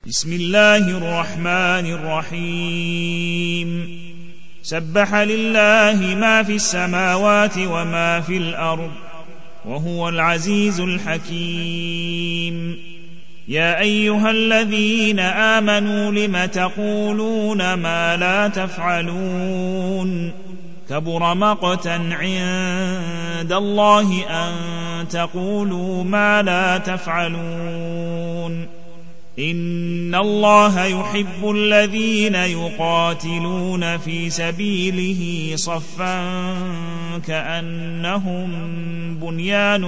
بسم الله الرحمن الرحيم سبح لله ما في السماوات وما في الأرض وهو العزيز الحكيم. يا أيها الذين آمنوا لم تقولون ما لا تفعلون كبر مقتا عند الله أن تقولوا ما لا تفعلون. إن الله يحب الذين يقاتلون في سبيله صفا كأنهم بنيان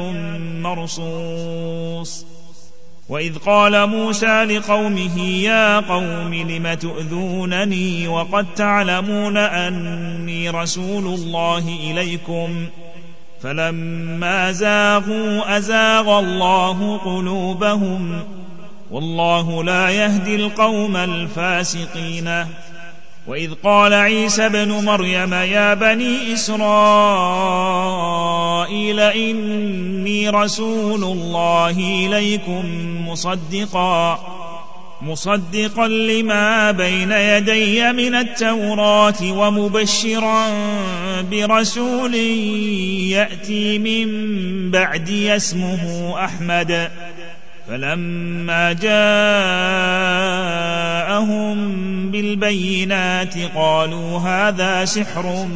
مرصوص. وإذ قال موسى لقومه يا قوم لم تؤذونني وقد تعلمون أني رسول الله إليكم فلما زاغوا أزاغ الله قلوبهم والله لا يهدي القوم الفاسقين. وإذ قال عيسى ابن مريم يا بني إسرائيل إني رسول الله إليكم مصدقا لما بين يدي من التوراة ومبشرا برسول يأتي من بعدي اسمه أحمد. فلما جاءهم بالبينات قالوا هذا سحر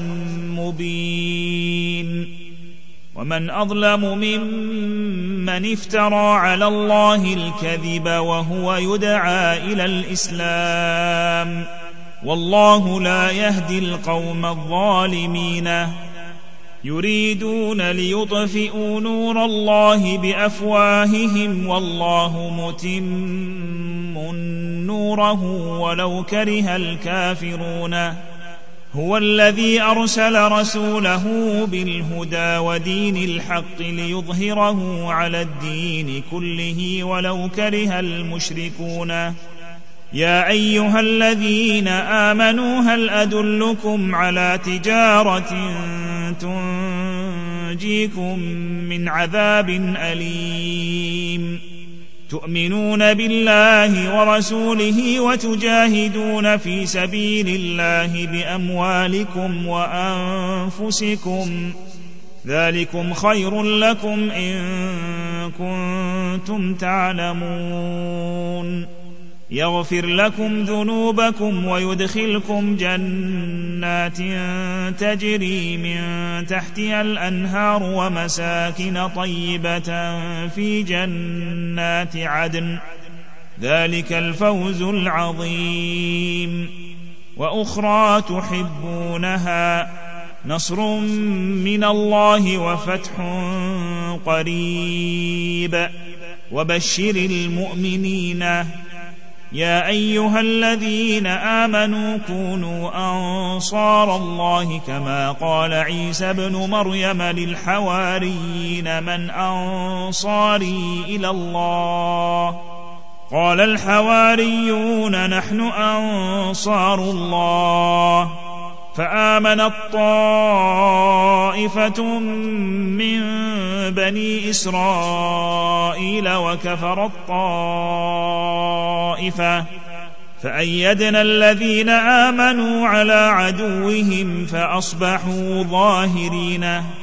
مبين. ومن أظلم ممن افترى على الله الكذب وهو يدعى إلى الإسلام والله لا يهدي القوم الظالمين. يريدون ليطفئوا نور الله بأفواههم والله متم نوره ولو كره الكافرون. هو الذي أرسل رسوله بالهدى ودين الحق ليظهره على الدين كله ولو كره المشركون. يا أيها الذين آمنوا هل أدلكم على تجارة تنجيكم من عذاب أليم تؤمنون بالله ورسوله وتجاهدون في سبيل الله بأموالكم وأنفسكم ذلكم خير لكم إن كنتم تعلمون. يغفر لكم ذنوبكم ويدخلكم جنات تجري من تحتها الأنهار ومساكن طيبة في جنات عدن ذلك الفوز العظيم. وأخرى تحبونها نصر من الله وفتح قريب وبشر المؤمنين. يا أيها الذين آمنوا كونوا أنصار الله كما قال عيسى ابن مريم للحواريين من أنصاري إلى الله قال الحواريون نحن أنصار الله. فآمنت طائفة من بني إسرائيل وكفرت طائفة فأيدنا الذين آمنوا على عدوهم فأصبحوا ظاهرين.